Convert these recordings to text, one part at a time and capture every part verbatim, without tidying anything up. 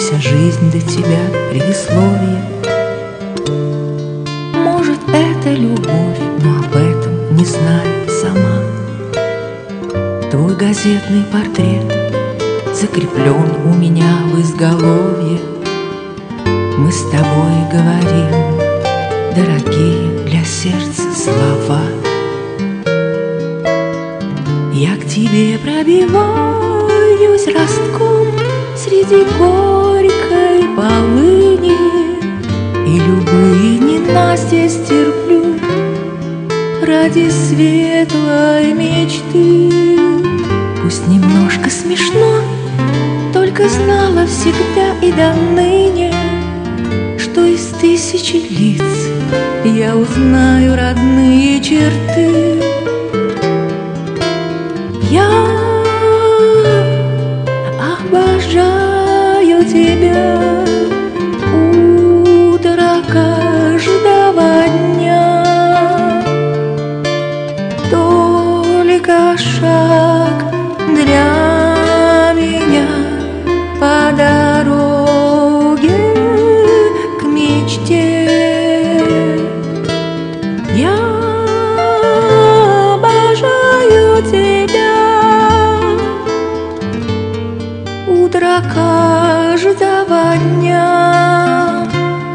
вся жизнь до тебя предисловие. Может, это любовь, но об этом не знает сама. Твой газетный портрет закреплен у меня в изголовье. Мы с тобой говорим дорогие для сердца слова. Я к тебе пробиваюсь ростком среди горькой полыни, и любые ненастья стерплю ради светлой мечты. Пусть немножко смешно, только знала всегда и до ныне, что из тысячи лиц я узнаю родные черты. Я обожаю тебя, утро каждого дня. Только шаг для меня по дороге к мечте. Я обожаю тебя, утро каждого дня.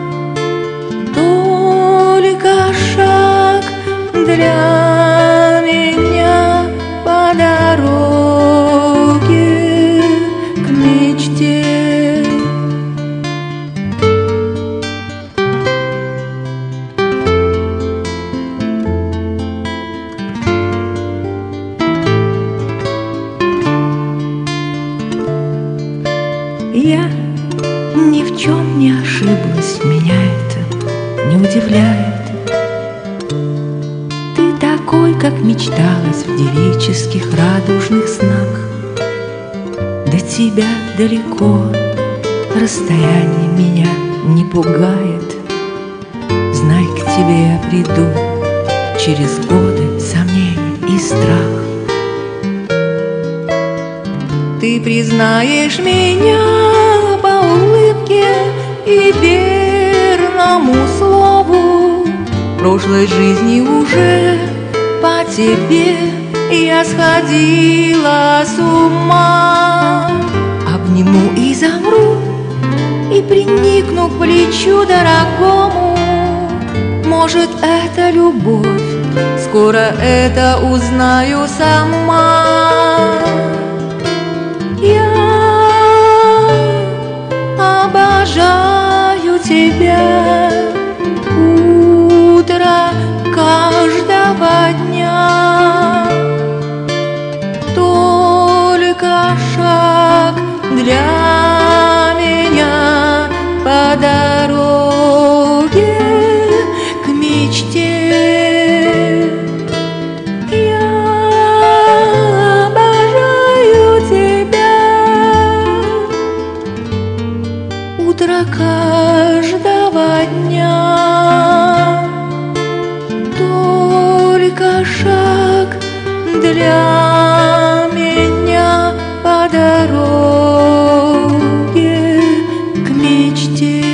Только шаг для меня по дороге к мечте. Я ни в чем не ошиблась, меня это не удивляет. Ты такой, как мечталось в девических радужных снах. До тебя далеко, расстояние меня не пугает. Знай, к тебе я приду через годы сомнений и страх. Ты признаешь меня по улыбке и верному слову. Прошлой жизни уже по тебе я сходила с ума. Обниму и замру, и приникну к плечу дорогому. Может, это любовь, скоро это узнаю сама. Обожаю тебя, утро каждого дня. Только шаг для меня по дороге к мечте. Я обожаю тебя, утро каждого дня. Только шаг для меня по дороге к мечте.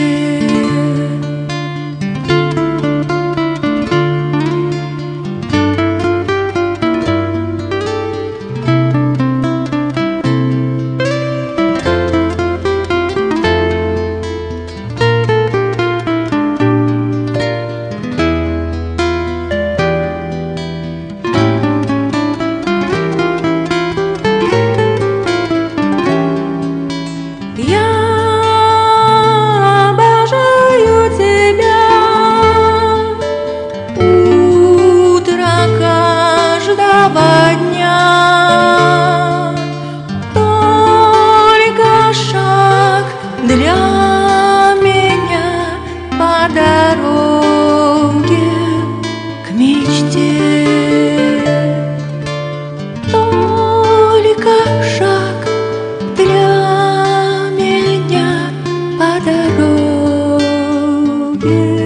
Для меня по дороге к мечте. Только шаг для меня по дороге